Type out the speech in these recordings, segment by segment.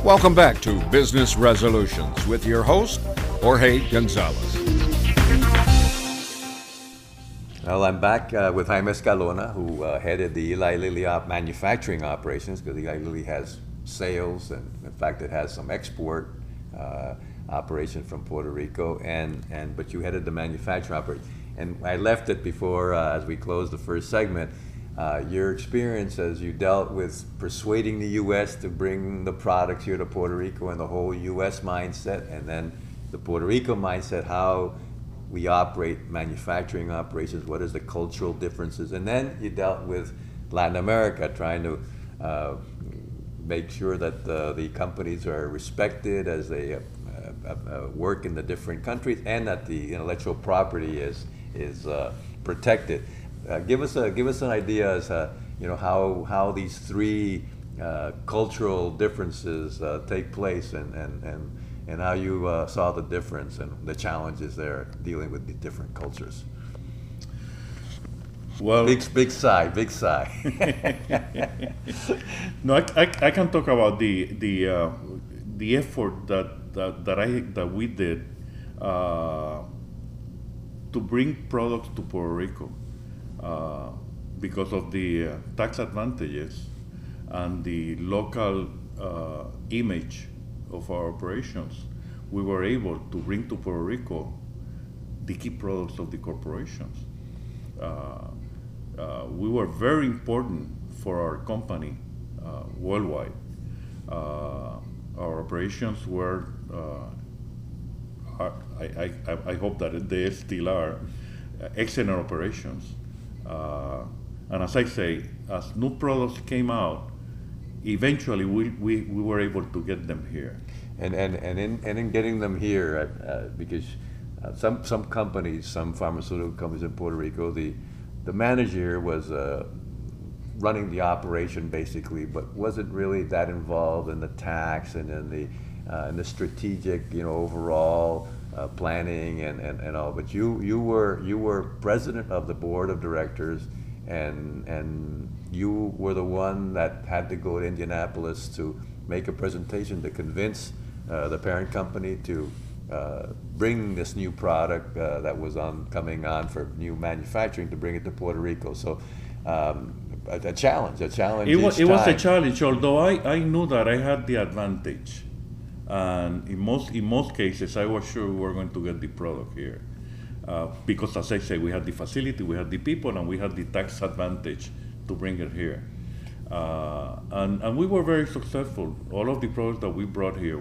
Welcome back to Business Resolutions with your host, Jorge Gonzalez. Well, I'm back with Jaime Escalona, who headed the Eli Lilly manufacturing operations, because Eli Lilly has sales, and in fact it has some export operation from Puerto Rico, but you headed the manufacturing operation. And I left it before, as we closed the first segment, your experience as you dealt with persuading the U.S. to bring the products here to Puerto Rico, and the whole U.S. mindset, and then the Puerto Rico mindset, how we operate manufacturing operations, what is the cultural differences, and then you dealt with Latin America, trying to make sure that the companies are respected as they work in the different countries, and that the intellectual property is protected. Give us an idea as how these three cultural differences take place, and how you saw the difference and the challenges there dealing with the different cultures. Well, big sigh. No, I can talk about the effort that we did to bring products to Puerto Rico because of the tax advantages and the local image of our operations. We were able to bring to Puerto Rico the key products of the corporations. We were very important for our company worldwide. Our operations were, I hope that they still are, excellent operations. And as I say, as new products came out, eventually we were able to get them here. And in getting them here, because some companies, some pharmaceutical companies in Puerto Rico, the manager was running the operation basically, but wasn't really that involved in the tax and in the strategic, overall planning and all. But you were president of the board of directors, and you were the one that had to go to Indianapolis to make a presentation to convince the parent company to bring this new product that was coming on for new manufacturing, to bring it to Puerto Rico. So a challenge. It was a challenge, although I knew that I had the advantage, and in most cases I was sure we were going to get the product here, because as I say, we had the facility, we had the people, and we had the tax advantage to bring it here. And we were very successful. All of the products that we brought here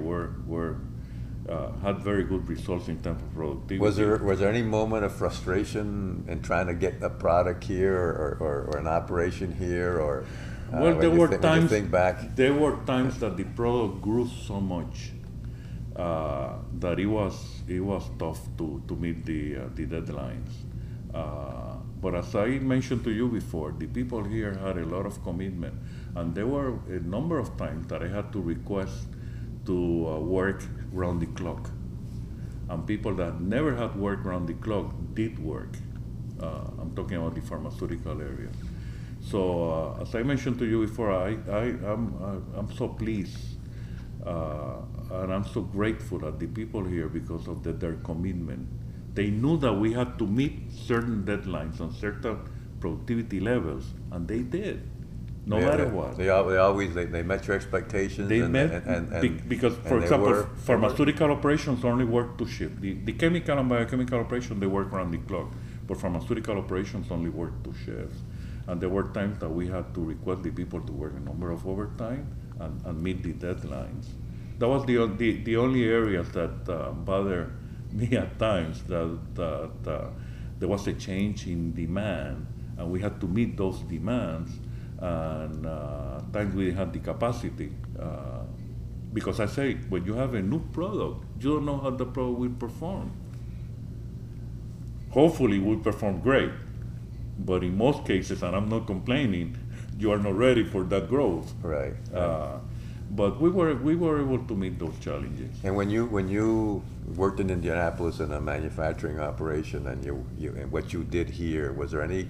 had very good results in terms of productivity. Was there any moment of frustration in trying to get a product here, or an operation here, or well, there were times. Think back? There were times that the product grew so much that it was tough to meet the deadlines. But as I mentioned to you before, the people here had a lot of commitment, and there were a number of times that I had to request to work round the clock. And people that never had worked round the clock did work. I'm talking about the pharmaceutical area. So as I mentioned to you before, I'm so pleased and I'm so grateful at the people here because of their commitment. They knew that we had to meet certain deadlines and certain productivity levels, and they did, no matter what. They met your expectations. Because, for example, pharmaceutical operations only work 2 shifts. The chemical and biochemical operations, they work around the clock, but pharmaceutical operations only work 2 shifts. And there were times that we had to request the people to work a number of overtime and meet the deadlines. That was the only areas that bothered me at times, that there was a change in demand, and we had to meet those demands, and times we didn't have the capacity. Because I say, when you have a new product, you don't know how the product will perform. Hopefully it will perform great, but in most cases, and I'm not complaining, you are not ready for that growth. Right. But we were able to meet those challenges. And when you worked in Indianapolis in a manufacturing operation, and what you did here, was there any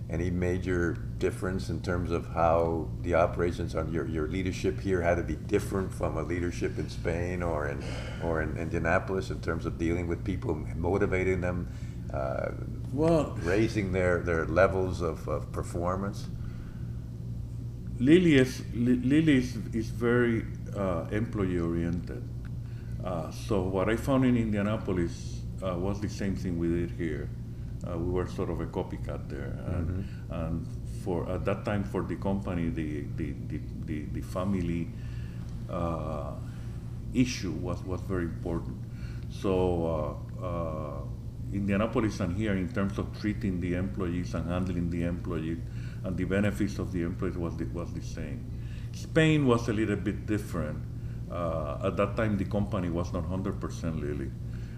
any major difference in terms of how the operations on your leadership here had to be different from a leadership in Spain or in Indianapolis in terms of dealing with people, motivating them, Well, raising their levels of performance? Lily is very employee oriented. So what I found in Indianapolis was the same thing we did here. We were sort of a copycat there, and for at that time for the company, the family issue was very important. So Indianapolis and here, in terms of treating the employees and handling the employees and the benefits of the employees was the same. Spain was a little bit different. At that time, the company was not 100% Lilly,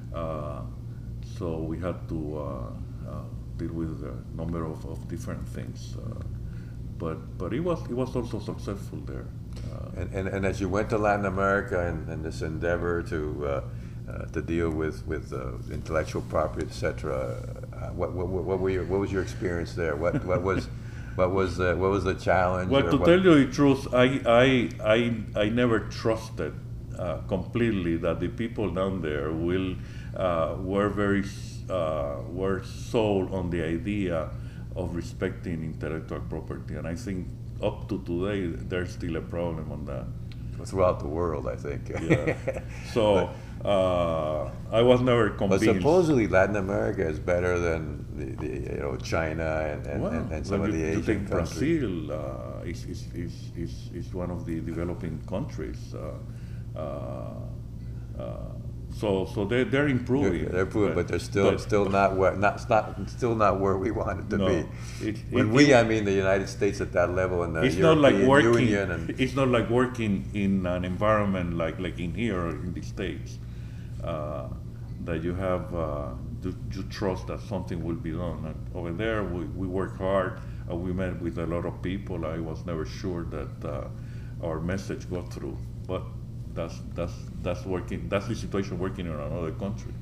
so we had to deal with a number of different things. But it was also successful there. And as you went to Latin America and this endeavor to deal with intellectual property, etc., what was your experience there? What was the challenge? Well, to tell you the truth, I never trusted completely that the people down there were sold on the idea of respecting intellectual property, and I think up to today there's still a problem on that. Throughout the world, I think. Yeah. So I was never convinced. But supposedly Latin America is better than the China and some of the Asian countries. Brazil is one of the developing countries. So they're improving. They're improving, but they're still not where we want it to be. I mean the United States at that level, and the European Union. It's not like working in an environment like in here or in the States, that you have you trust that something will be done. And over there, we work hard. We met with a lot of people. I was never sure that our message got through, but. That's working. That's the situation working in another country.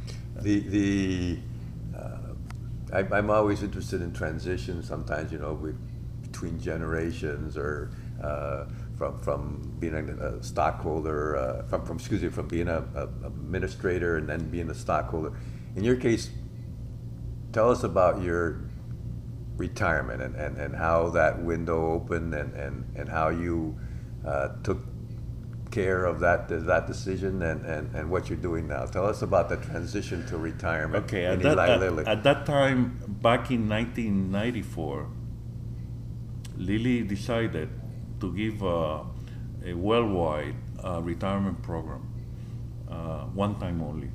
I'm always interested in transitions. Sometimes between generations, or from being a stockholder, from being a administrator and then being a stockholder. In your case, tell us about your retirement and how that window opened and how you took care of that decision and what you're doing now. Tell us about the transition to retirement. Okay, at that time, back in 1994, Lilly decided to give a worldwide retirement program, one time only.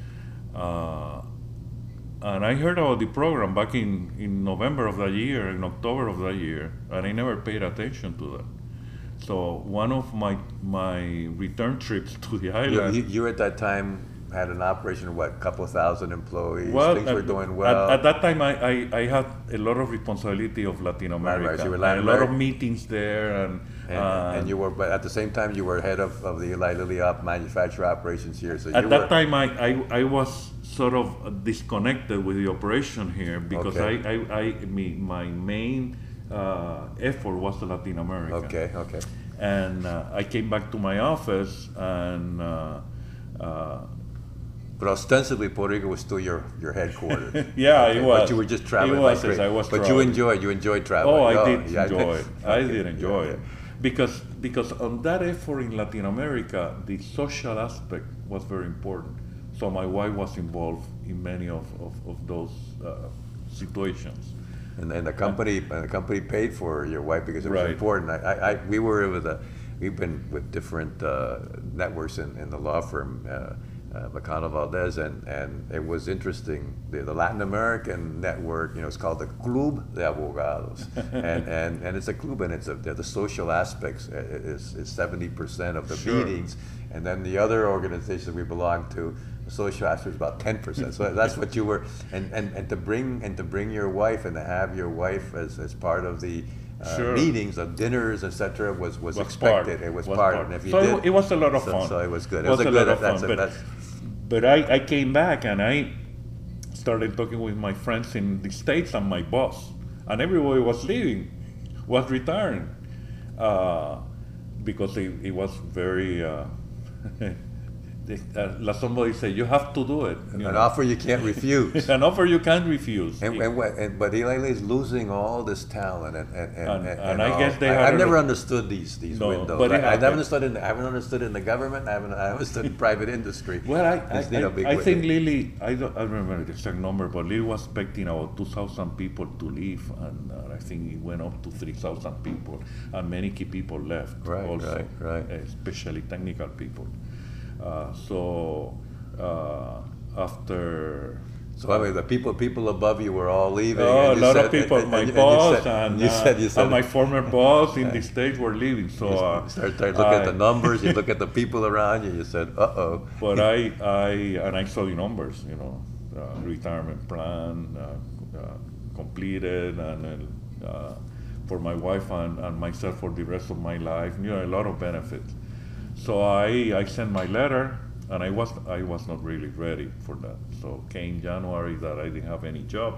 And I heard about the program back in November of that year, in October of that year, and I never paid attention to that. So one of my return trips to the island. You at that time had an operation of a couple of thousand employees. Things were doing well. At that time, I had a lot of responsibility of Latin America. Right. You were a lot of meetings there, and you were, but at the same time, you were head of the Eli Lilly manufacturer operations here. So at that time, I was sort of disconnected with the operation here because my main effort was Latin America. Okay. And I came back to my office and. But ostensibly, Puerto Rico was still your headquarters. Yeah, it was. But you were just traveling. But you enjoyed traveling. Oh, I did enjoy it. I did enjoy it. Because on that effort in Latin America, the social aspect was very important. So my wife was involved in many of those situations. And the company paid for your wife because it was important. We've been with different networks in the law firm, Macano Valdez, and it was interesting. The Latin American network, it's called the Club de Abogados, and it's a club, and the social aspects is 70% of the meetings, and then the other organizations we belong to, the social aspect is about 10%. So that's what you were, and to bring your wife and to have your wife as part of the meetings, of dinners, etc., was expected. It was part. And if you did, it was a lot of fun. So it was good. It was a lot of fun. But I came back and I started talking with my friends in the States and my boss. and everybody was leaving, was retiring, because it was very. Like somebody said, you have to do it. An offer you can't refuse. An offer you can't refuse. But Eli Lilly is losing all this talent, and I guess they had I've never understood these windows. But I haven't understood in the government. I haven't understood in private industry. Well, I think window. Lilly, I don't remember the exact number, but Lilly was expecting about 2,000 people to leave, and I think it went up to 3,000 people, and many key people left. Right. Especially technical people. After. So I mean, the people above you were all leaving. Oh, a lot said, of people. My boss and my former boss in the States were leaving. So you start looking at the numbers. You look at the people around you. You said, "Uh-oh." But I saw the numbers. Retirement plan completed, and for my wife and myself for the rest of my life. A lot of benefits. So I sent my letter, and I was not really ready for that. So came January that I didn't have any job.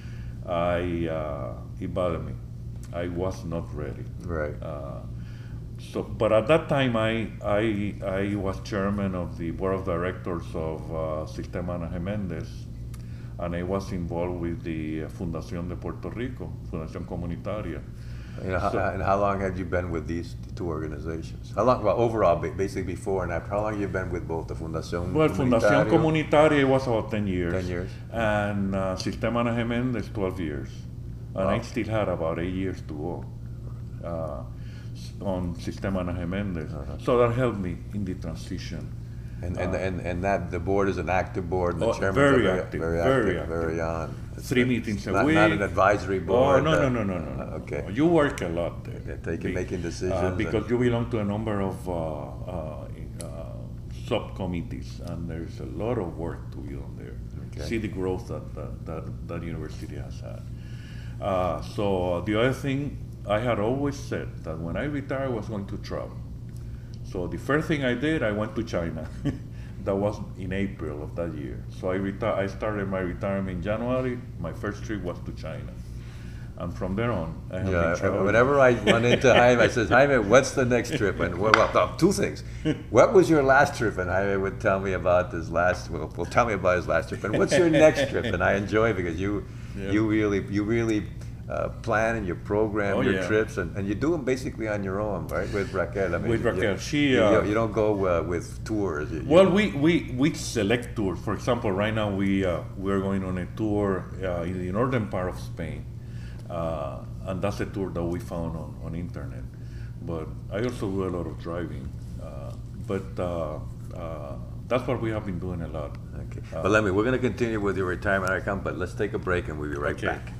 It bothered me. I was not ready. Right. But at that time I was chairman of the board of directors of Sistema Ana Geméndez, and I was involved with the Fundación de Puerto Rico, Fundación Comunitaria. And how long had you been with these two organizations? How long, well, overall, basically before and after, how long have you been with both the Fundación Fundación Comunitaria was about 10 years. 10 years. And Sistema Ana Geméndez, 12 years. And I still had about 8 years to go on Sistema Ana Geméndez. So that helped me in the transition. And that the board is an active board. And the chairman very is active, very on. 3 meetings a not, week. Not an advisory board. Oh, no. Okay. You work a lot there. Making decisions. Because you belong to a number of subcommittees, and there's a lot of work to be done there. Okay. See the growth that university has had. So the other thing, I had always said that when I retired, I was going to travel. So the first thing I did, I went to China. That was in April of that year. So I started my retirement in January. My first trip was to China. And from there on, I have been traveling. Whenever I run into Jaime, I says, "Jaime, what's the next trip?" And two things. What was your last trip? And Jaime would tell me about his last. Well, tell me about his last trip. And what's your next trip? And I enjoy it because you really plan and you program your trips, and you do them basically on your own, right? With Raquel. I mean, with Raquel, you don't go with tours. We select tours. For example, right now we're going on a tour in the northern part of Spain, and that's a tour that we found on internet. But I also do a lot of driving, that's what we have been doing a lot. Okay. But we're going to continue with your retirement outcome, but let's take a break and we'll be right back.